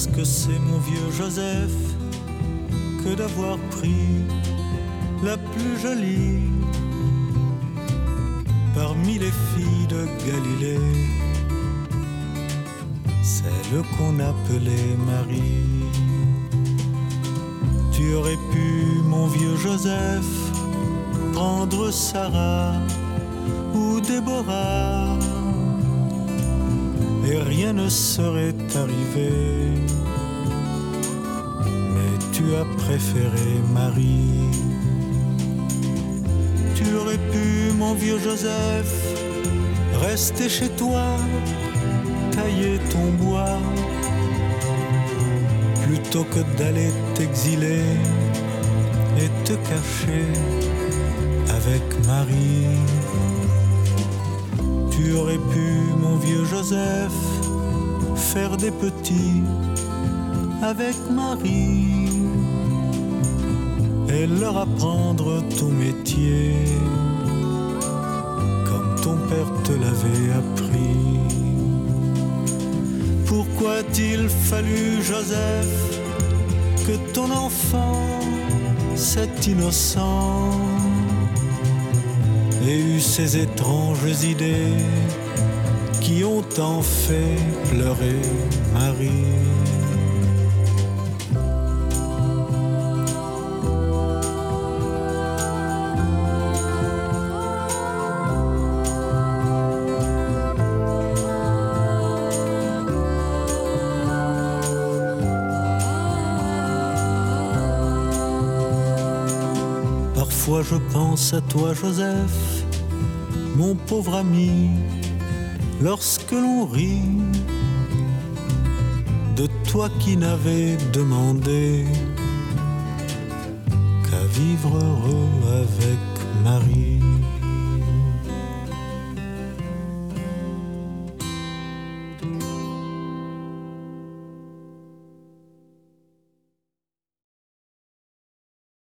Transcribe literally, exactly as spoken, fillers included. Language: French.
que c'est mon vieux Joseph que d'avoir pris la plus jolie parmi les filles de Galilée, celle qu'on appelait Marie. Tu aurais pu, mon vieux Joseph, prendre Sarah ou Déborah, et rien ne serait arrivé. Mais tu as préféré Marie. Tu aurais pu, mon vieux Joseph, rester chez toi, tailler ton bois, plutôt que d'aller t'exiler et te cacher avec Marie. Tu aurais pu, mon vieux Joseph, faire des petits avec Marie et leur apprendre ton métier comme ton père te l'avait appris. Pourquoi a-t-il fallu, Joseph, que ton enfant, cet innocent, ait eu ces étranges idées qui ont tant fait pleurer Marie? Parfois je pense à toi, Joseph, mon pauvre ami, lorsque l'on rit de toi qui n'avais demandé qu'à vivre heureux avec Marie.